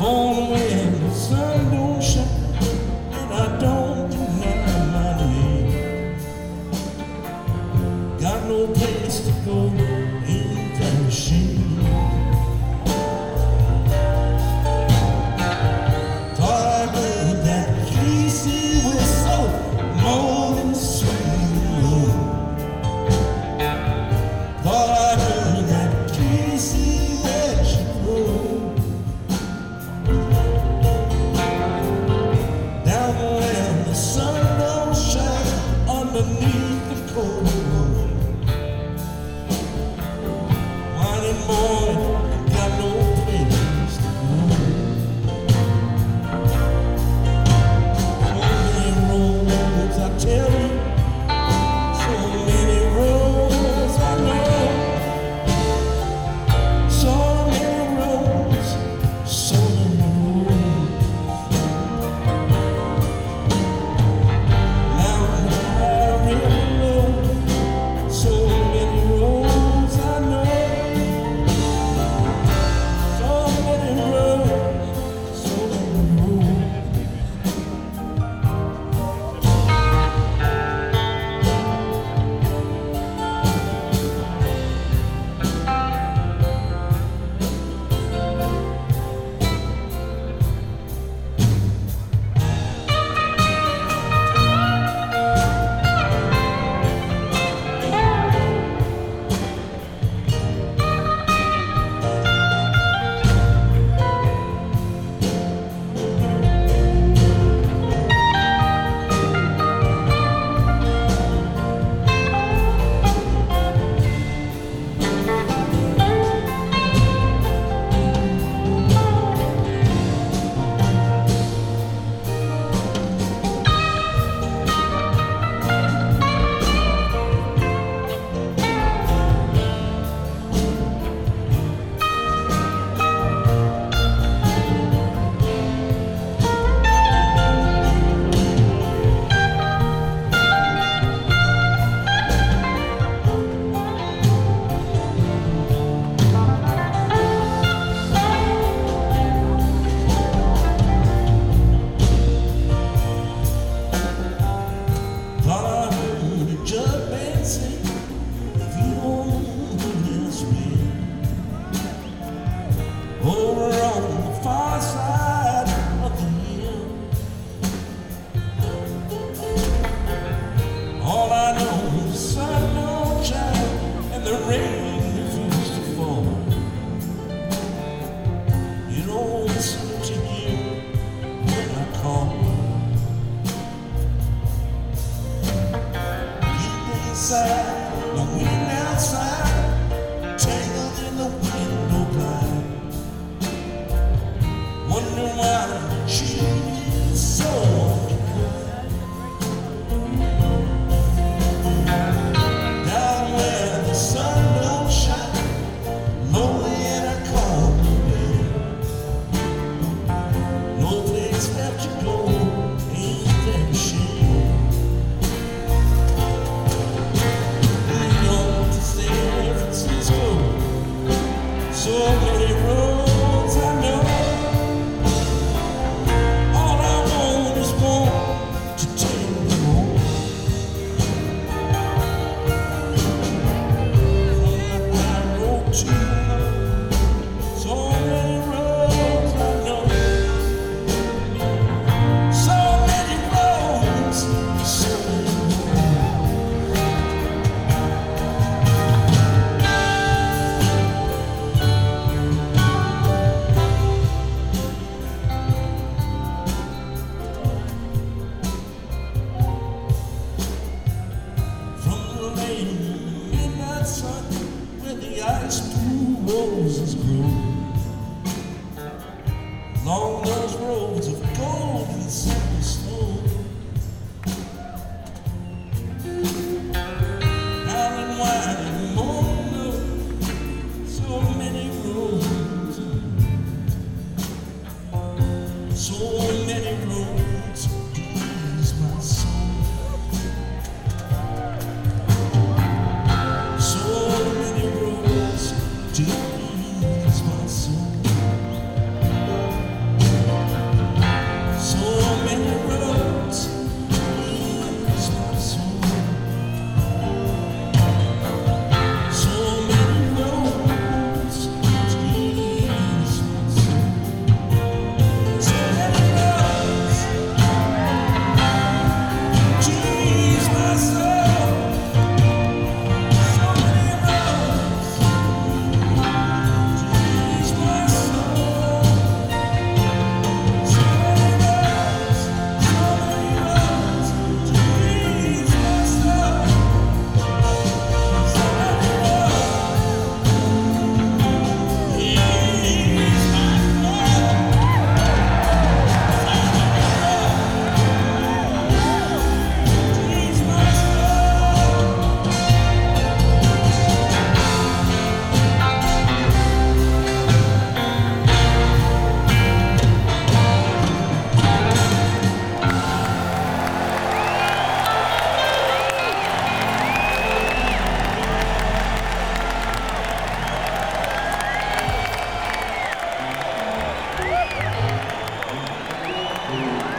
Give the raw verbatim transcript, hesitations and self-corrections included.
Born when the sun don't shine, and I don't deny my name. Got no place to go, ain't that a shame? Thought I heard that Casey whistle, more than sweet low. Thought I heard that Casey let you go. The sun don't shine underneath the cold. Morning boy, got no place to go. So many roads, I tell you, so many roads I know. So many roads, so many roads. Over on the far side of the hill, all I know is the sun don't shine and the rain refuses to fall. You don't listen to you when I call. Deep inside, the wind outside, tangled in the window blind. Wonder why she is so unkind. Down where the sun don't shine, lonely in a cold bed. No place left to go, ain't that a shame? New York to San Francisco, so many roads I know. Sun, where the ice blue roses grow, along those roads of gold and silver snow. Island wide and morning, so many roads, so